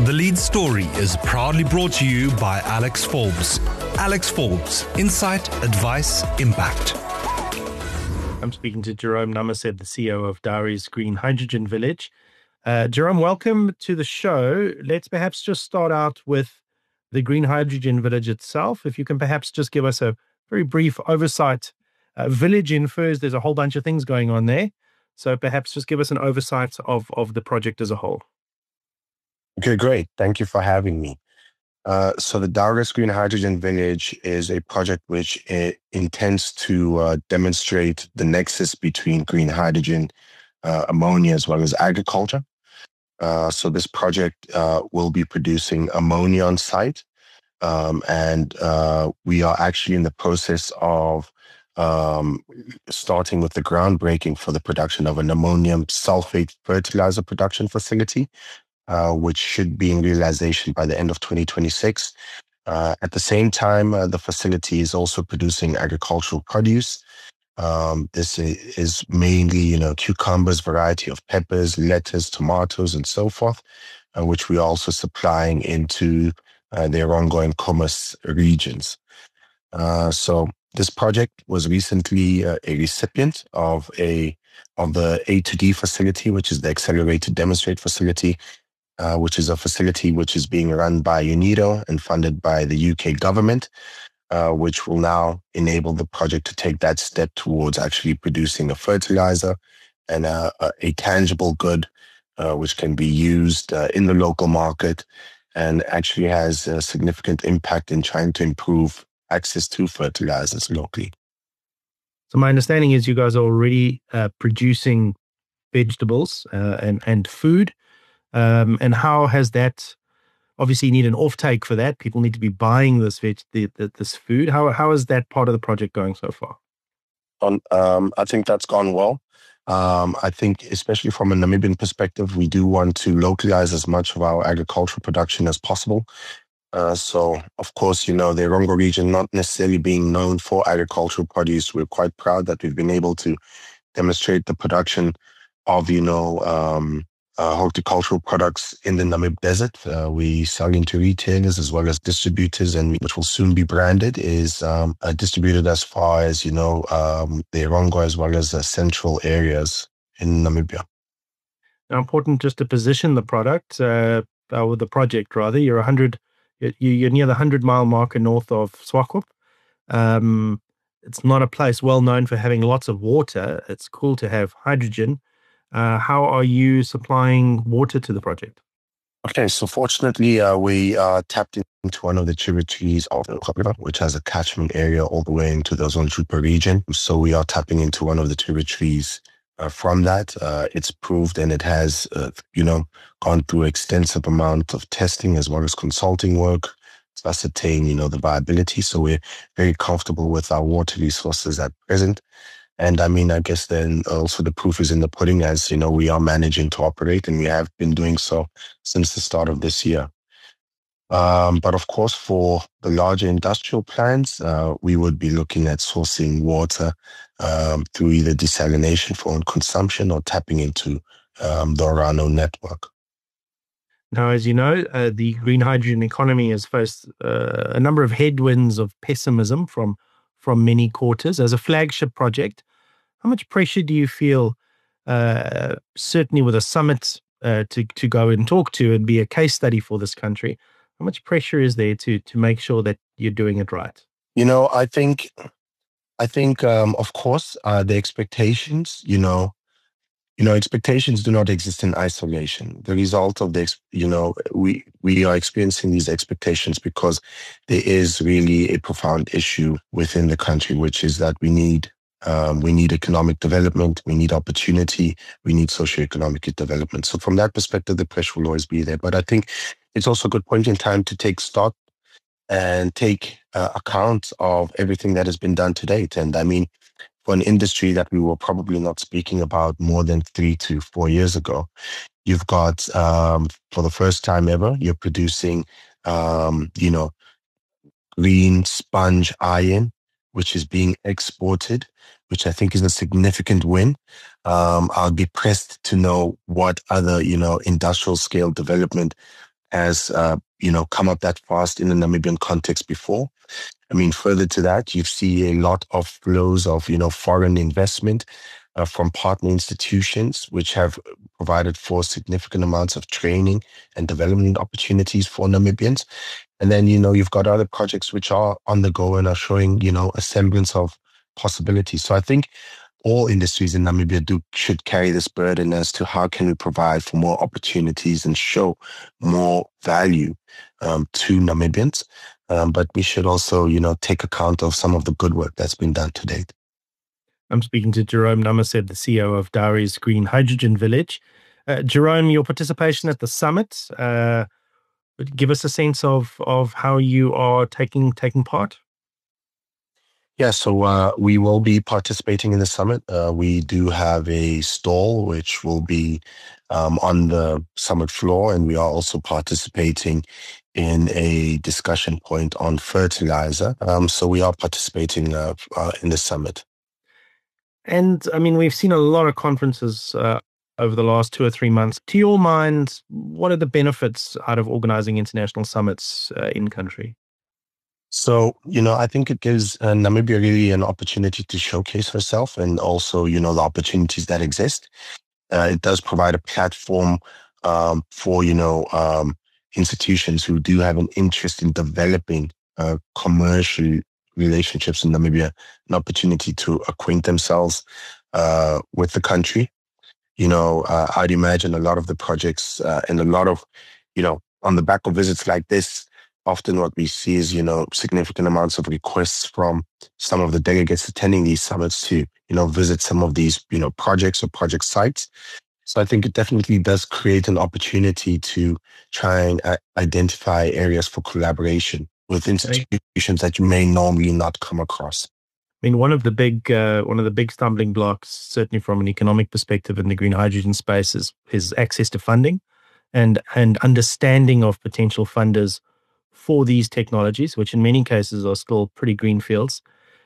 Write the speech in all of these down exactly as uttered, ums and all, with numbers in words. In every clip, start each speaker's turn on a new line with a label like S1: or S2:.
S1: The Lead Story is proudly brought to you by Alex Forbes. Alex Forbes, insight, advice, impact.
S2: I'm speaking to Jerome Namased, the C E O of Dowry's Green Hydrogen Village. Uh, Jerome, welcome to the show. Let's perhaps just start out with the Green Hydrogen Village itself. If you can perhaps just give us a very brief oversight. Uh, village infers, there's a whole bunch of things going on there. So perhaps just give us an oversight of, of the project as a whole.
S3: Okay, great. Thank you for having me. Uh, so the Dowry's Green Hydrogen Village is a project which it intends to uh, demonstrate the nexus between green hydrogen, uh, ammonia, as well as agriculture. Uh, so this project uh, will be producing ammonia on site. Um, and uh, we are actually in the process of um, starting with the groundbreaking for the production of an ammonium sulfate fertilizer production facility, uh, which should be in realization by the end of twenty twenty-six. Uh, at the same time, uh, the facility is also producing agricultural produce. Um, this is mainly, you know, cucumbers, variety of peppers, lettuce, tomatoes, and so forth, uh, which we are also supplying into uh, their ongoing commerce regions. Uh, so this project was recently uh, a recipient of a of the A two D facility, which is the Accelerated Demonstrate facility, uh, which is a facility which is being run by UNIDO and funded by the U K government, uh, which will now enable the project to take that step towards actually producing a fertilizer and a, a, a tangible good, uh, which can be used uh, in the local market and actually has a significant impact in trying to improve access to fertilizers locally.
S2: So my understanding is you guys are already uh, producing vegetables uh, and, and food. Um, and how has that, obviously you need an offtake for that. People need to be buying this veg, the, the, this food. How How is that part of the project going so far?
S3: On, um, I think that's gone well. Um, I think especially from a Namibian perspective, we do want to localize as much of our agricultural production as possible. Uh, so, of course, you know, the Erongo region not necessarily being known for agricultural produce, we're quite proud that we've been able to demonstrate the production of, you know, um, uh, horticultural products in the Namib Desert. Uh, we sell into retailers as well as distributors, and which will soon be branded, is um, uh, distributed as far as, you know, um, the Erongo as well as uh, central areas in Namibia.
S2: Now, important just to position the product, uh, or the project rather. You're one hundred You're near the hundred-mile marker north of Swakop. Um, it's not a place well known for having lots of water. It's cool to have hydrogen. Uh, how are you supplying water to the project?
S3: Okay, so fortunately, uh, we uh, tapped into one of the tributaries of the River, which has a catchment area all the way into the Zonjupa region. So we are tapping into one of the tributaries uh, from that. Uh, it's proved and it has, uh, you know, gone through extensive amount of testing as well as consulting work to ascertain, you know, the viability. So we're very comfortable with our water resources at present. And I mean, I guess then also the proof is in the pudding, as, you know, we are managing to operate, and we have been doing so since the start of this year. Um, but of course, for the larger industrial plants, uh, we would be looking at sourcing water um, through either desalination for own consumption or tapping into um, the Orano network.
S2: Now, as you know, uh, the green hydrogen economy has faced uh, a number of headwinds of pessimism from from many quarters. As a flagship project, how much pressure do you feel, uh, certainly with a summit uh, to, to go and talk to and be a case study for this country, how much pressure is there to to make sure that you're doing it right?
S3: You know, I think, I think, um, of course, uh, the expectations, you know, you know, expectations do not exist in isolation. The result of the, you know, we we are experiencing these expectations because there is really a profound issue within the country, which is that we need um, we need economic development, we need opportunity, we need socioeconomic development. So from that perspective, the pressure will always be there. But I think it's also a good point in time to take stock and take uh, account of everything that has been done to date. And I mean, for an industry that we were probably not speaking about more than three to four years ago, you've got, um, for the first time ever, you're producing, um, you know, green sponge iron, which is being exported, which I think is a significant win. Um, I'll be pressed to know what other, you know, industrial scale development has, uh, you know, come up that fast in the Namibian context before. I mean, further to that, you see a lot of flows of, you know, foreign investment uh, from partner institutions, which have provided for significant amounts of training and development opportunities for Namibians. And then, you know, you've got other projects which are on the go and are showing, you know, a semblance of possibilities. So I think all industries in Namibia do should carry this burden as to how can we provide for more opportunities and show more value um, to Namibians. Um, but we should also, you know, take account of some of the good work that's been done to date.
S2: I'm speaking to Jerome Namased, the C E O of Dowry's Green Hydrogen Village. Uh, Jerome, your participation at the summit, uh, give us a sense of of how you are taking taking part.
S3: Yeah, so uh, we will be participating in the summit. Uh, we do have a stall which will be um, on the summit floor, and we are also participating in a discussion point on fertilizer. Um, so we are participating uh, uh, in the summit.
S2: And I mean, we've seen a lot of conferences uh, over the last two or three months. To your mind, what are the benefits out of organizing international summits uh, in country?
S3: So, you know, I think it gives uh, Namibia really an opportunity to showcase herself and also, you know, the opportunities that exist. Uh, it does provide a platform um, for, you know, um, institutions who do have an interest in developing uh, commercial relationships in Namibia, an opportunity to acquaint themselves uh, with the country. You know, uh, I'd imagine a lot of the projects uh, and a lot of, you know, on the back of visits like this, often what we see is, you know, significant amounts of requests from some of the delegates attending these summits to, you know, visit some of these, you know, projects or project sites. So I think it definitely does create an opportunity to try and uh, identify areas for collaboration with institutions that you may normally not come across.
S2: I mean, one of the big uh, one of the big stumbling blocks, certainly from an economic perspective in the green hydrogen space, is, is access to funding and and understanding of potential funders for these technologies, which in many cases are still pretty greenfields.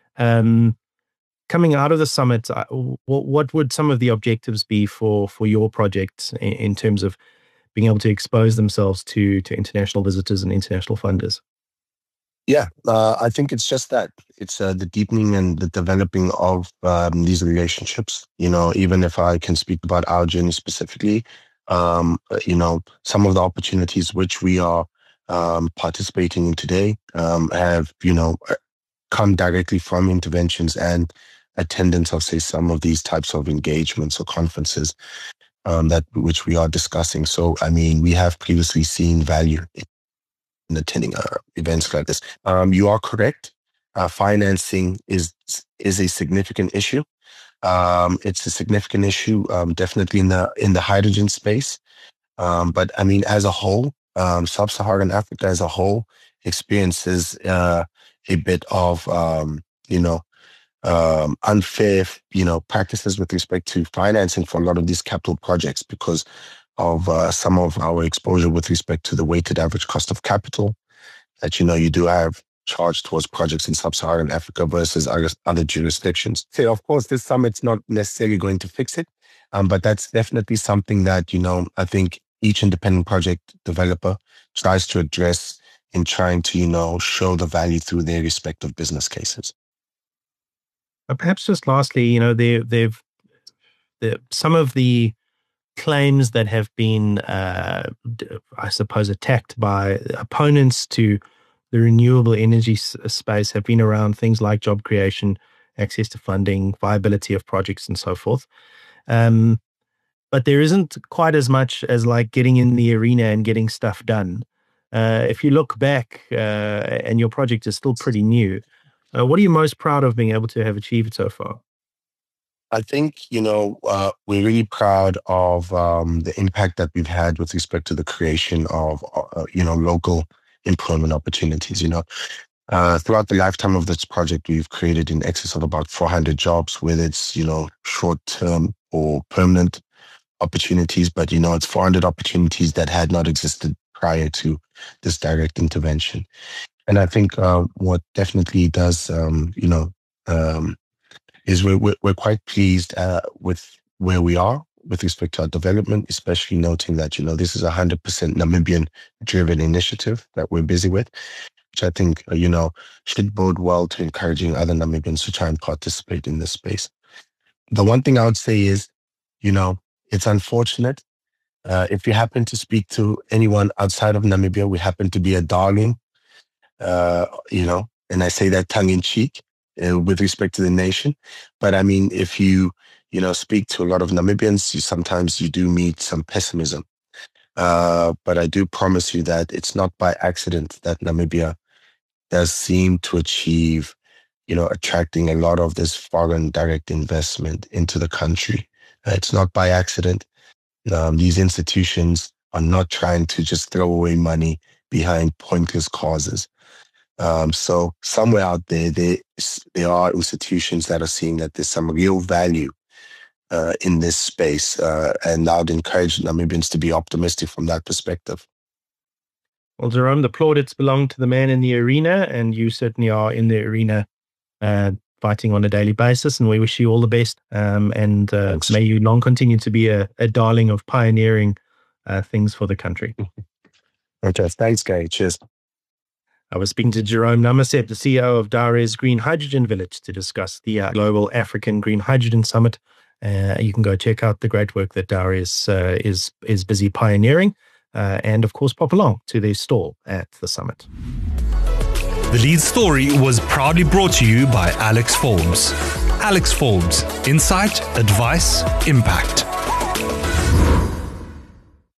S2: Um, coming out of the summit, uh, what, what would some of the objectives be for for your project in, in terms of being able to expose themselves to to international visitors and international funders?
S3: Yeah, uh, I think it's just that. It's uh, the deepening and the developing of um, these relationships. You know, even if I can speak about our journey specifically, um, you know, some of the opportunities which we are um, participating in today um, have, you know, come directly from interventions and attendance of, say, some of these types of engagements or conferences um, that which we are discussing. So, I mean, we have previously seen value in in attending uh, events like this. Um, you are correct. Uh, financing is is a significant issue. Um, it's a significant issue, um, definitely in the in the hydrogen space. Um, but I mean, as a whole, um, sub-Saharan Africa as a whole experiences uh, a bit of um, you know um, unfair you know practices with respect to financing for a lot of these capital projects because of uh, some of our exposure with respect to the weighted average cost of capital that, you know, you do have charged towards projects in sub-Saharan Africa versus other, other jurisdictions. So, of course, this summit's not necessarily going to fix it, um, but that's definitely something that, you know, I think each independent project developer tries to address in trying to, you know, show the value through their respective business cases.
S2: Uh, perhaps just lastly, you know, they, they've, they've some of the claims that have been, uh, I suppose, attacked by opponents to the renewable energy space have been around things like job creation, access to funding, viability of projects, and so forth. Um, but there isn't quite as much as like getting in the arena and getting stuff done. Uh, if you look back, uh, and your project is still pretty new, uh, what are you most proud of being able to have achieved so far?
S3: I think, you know, uh, we're really proud of um, the impact that we've had with respect to the creation of, uh, you know, local employment opportunities. You know, uh, throughout the lifetime of this project, we've created in excess of about four hundred jobs, whether it's, you know, short-term or permanent opportunities. But, you know, it's four hundred opportunities that had not existed prior to this direct intervention. And I think uh, what definitely does, um, you know, um, is we're, we're, we're quite pleased uh, with where we are. with respect to our development, especially noting that, you know, this is a one hundred percent Namibian-driven initiative that we're busy with, which I think, uh, you know, should bode well to encouraging other Namibians to try and participate in this space. The one thing I would say is, you know, it's unfortunate. Uh, if you happen to speak to anyone outside of Namibia, we happen to be a darling, uh, you know, and I say that tongue in cheek uh, with respect to the nation. But I mean, if you, you know, speak to a lot of Namibians, you, sometimes you do meet some pessimism. Uh, but I do promise you that it's not by accident that Namibia does seem to achieve, you know, attracting a lot of this foreign direct investment into the country. Uh, it's not by accident. Um, these institutions are not trying to just throw away money behind pointless causes. Um, so somewhere out there, there, there are institutions that are seeing that there's some real value uh, in this space. Uh, and I would encourage Namibians to be optimistic from that perspective.
S2: Well, Jerome, the plaudits belong to the man in the arena, and you certainly are in the arena uh, fighting on a daily basis, and we wish you all the best. Um, and uh, may you long continue to be a, a darling of pioneering uh, things for the country.
S3: Okay, thanks, Gary. Cheers.
S2: I was speaking to Jerome Namaseb, the C E O of Dares Green Hydrogen Village, to discuss the uh, Global African Green Hydrogen Summit. Uh, you can go check out the great work that Dares uh, is, is busy pioneering. Uh, and, of course, pop along to their stall at the summit.
S1: The lead story was proudly brought to you by Alex Forbes. Alex Forbes, insight, advice, impact.